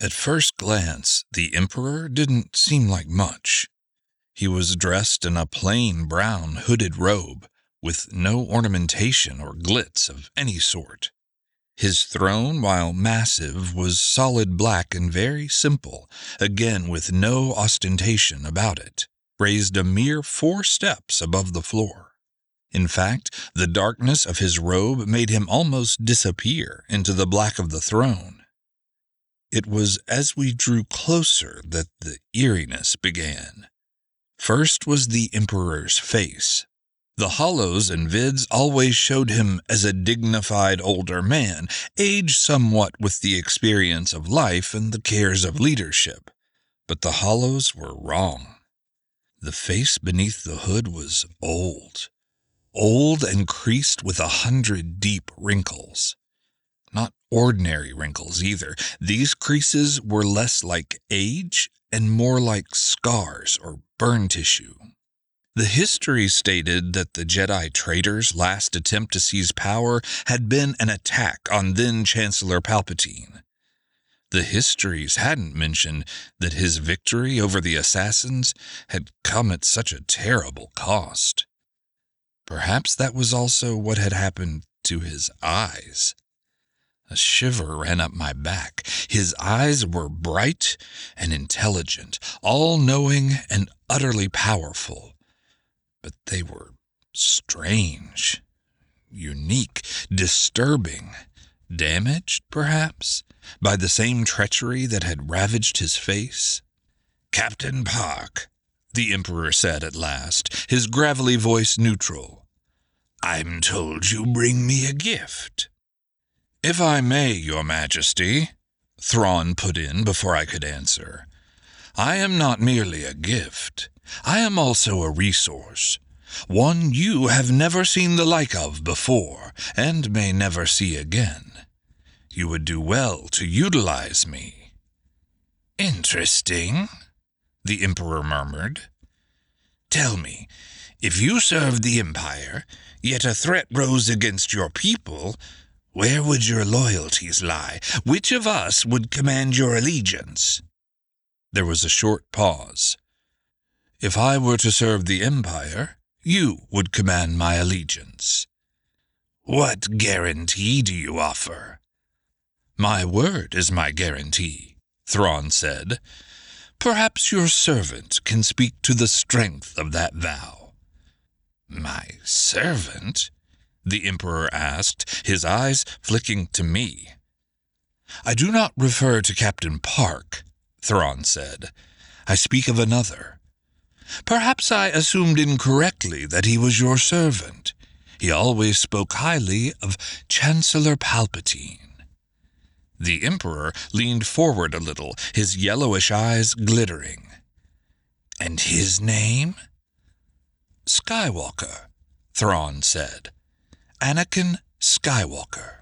At first glance, the Emperor didn't seem like much. He was dressed in a plain brown hooded robe, with no ornamentation or glitz of any sort. His throne, while massive, was solid black and very simple, again with no ostentation about it, raised a mere 4 steps above the floor. In fact, the darkness of his robe made him almost disappear into the black of the throne. It was as we drew closer that the eeriness began. First was the Emperor's face. The hollows and vids always showed him as a dignified older man, aged somewhat with the experience of life and the cares of leadership. But the hollows were wrong. The face beneath the hood was old and creased with 100 deep wrinkles. Not ordinary wrinkles either. These creases were less like age and more like scars or burn tissue. The history stated that the Jedi traitor's last attempt to seize power had been an attack on then-Chancellor Palpatine. The histories hadn't mentioned that his victory over the assassins had come at such a terrible cost. Perhaps that was also what had happened to his eyes. A shiver ran up my back. His eyes were bright and intelligent, all-knowing and utterly powerful. But they were strange, unique, disturbing, damaged, perhaps, by the same treachery that had ravaged his face. "Captain Park," the Emperor said at last, his gravelly voice neutral, "I'm told you bring me a gift." "If I may, Your Majesty," Thrawn put in before I could answer, "I am not merely a gift. I am also a resource, one you have never seen the like of before, and may never see again. You would do well to utilize me." "Interesting," the Emperor murmured. "Tell me, if you served the Empire, yet a threat rose against your people, where would your loyalties lie? Which of us would command your allegiance?" There was a short pause. "If I were to serve the Empire, you would command my allegiance." "What guarantee do you offer?" "My word is my guarantee," Thrawn said. "Perhaps your servant can speak to the strength of that vow." "My servant?" the Emperor asked, his eyes flicking to me. "I do not refer to Captain Park," Thrawn said. "I speak of another. Perhaps I assumed incorrectly that he was your servant. He always spoke highly of Chancellor Palpatine." The Emperor leaned forward a little, his yellowish eyes glittering. "And his name?" "Skywalker," Thrawn said. "Anakin Skywalker."